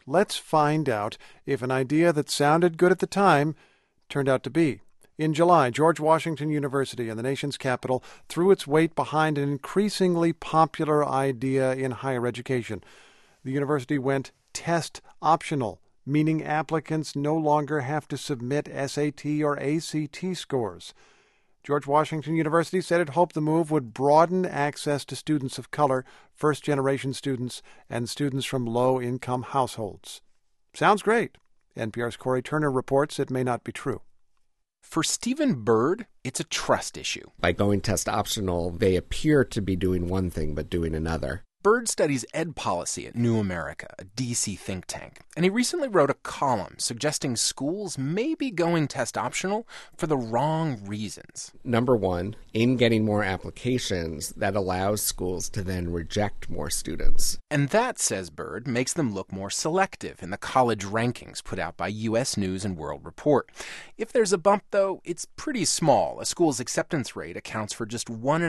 Let's find out if an idea that sounded good at the time turned out to be. In July, George Washington University in the nation's capital threw its weight behind an increasingly popular idea in higher education. The university went test optional, meaning applicants no longer have to submit SAT or ACT scores. George Washington University said it hoped the move would broaden access to students of color, first-generation students, and students from low-income households. Sounds great. NPR's Corey Turner reports it may not be true. For Stephen Bird, it's a trust issue. By going test optional, they appear to be doing one thing but doing another. Bird studies ed policy at New America, a D.C. think tank, and he recently wrote a column suggesting schools may be going test optional for the wrong reasons. Number one, in getting more applications, that allows schools to then reject more students. And that, says Bird, makes them look more selective in the college rankings put out by U.S. News and World Report. If there's a bump, though, it's pretty small. A school's acceptance rate accounts for just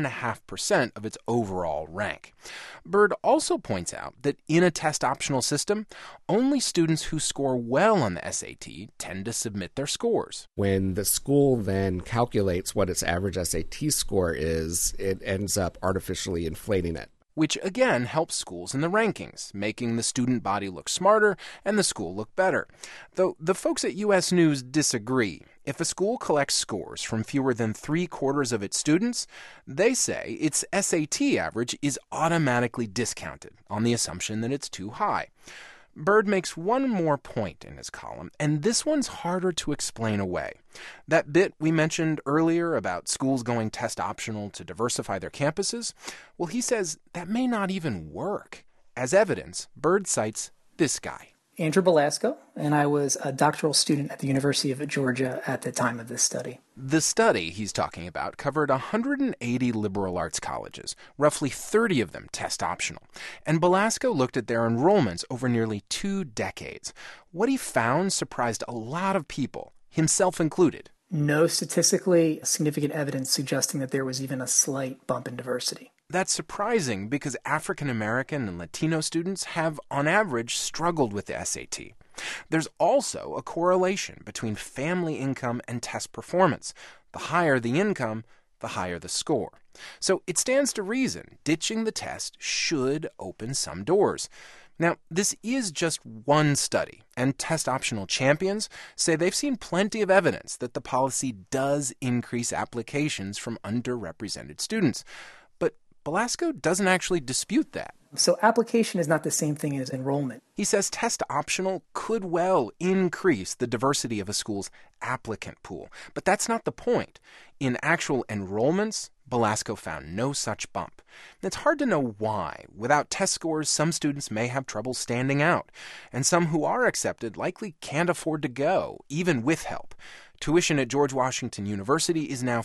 1.5% of its overall rank. Bird also points out that in a test-optional system, only students who score well on the SAT tend to submit their scores. When the school then calculates what its average SAT score is, it ends up artificially inflating it. Which again helps schools in the rankings, making the student body look smarter and the school look better. Though the folks at U.S. News disagree. If a school collects scores from fewer than 3/4 of its students, they say its SAT average is automatically discounted on the assumption that it's too high. Bird makes one more point in his column, and this one's harder to explain away. That bit we mentioned earlier about schools going test optional to diversify their campuses, well, he says that may not even work. As evidence, Bird cites this guy. Andrew Belasco, and I was a doctoral student at the University of Georgia at the time of this study. The study he's talking about covered 180 liberal arts colleges, roughly 30 of them test optional. And Belasco looked at their enrollments over nearly 2 decades. What he found surprised a lot of people, himself included. No statistically significant evidence suggesting that there was even a slight bump in diversity. That's surprising because African American and Latino students have, on average, struggled with the SAT. There's also a correlation between family income and test performance. The higher the income, the higher the score. So it stands to reason ditching the test should open some doors. Now, this is just one study, and test-optional champions say they've seen plenty of evidence that the policy does increase applications from underrepresented students. But Belasco doesn't actually dispute that. So application is not the same thing as enrollment. He says test-optional could well increase the diversity of a school's applicant pool. But that's not the point. In actual enrollments, Belasco found no such bump. It's hard to know why. Without test scores, some students may have trouble standing out, and some who are accepted likely can't afford to go, even with help. Tuition at George Washington University is now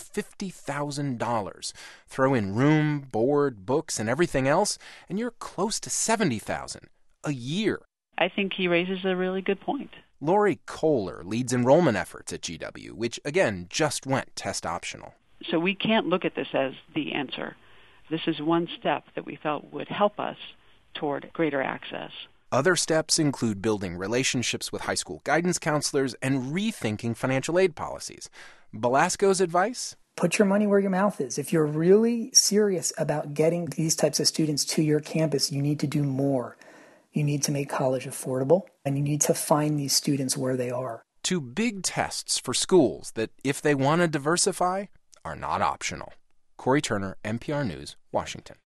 $50,000. Throw in room, board, books, and everything else, and you're close to $70,000 a year. I think he raises a really good point. Lori Kohler leads enrollment efforts at GW, which, again, just went test optional. So we can't look at this as the answer. This is one step that we felt would help us toward greater access. Other steps include building relationships with high school guidance counselors and rethinking financial aid policies. Belasco's advice? Put your money where your mouth is. If you're really serious about getting these types of students to your campus, you need to do more. You need to make college affordable, and you need to find these students where they are. 2 big tests for schools that, if they want to diversify, are not optional. Corey Turner, NPR News, Washington.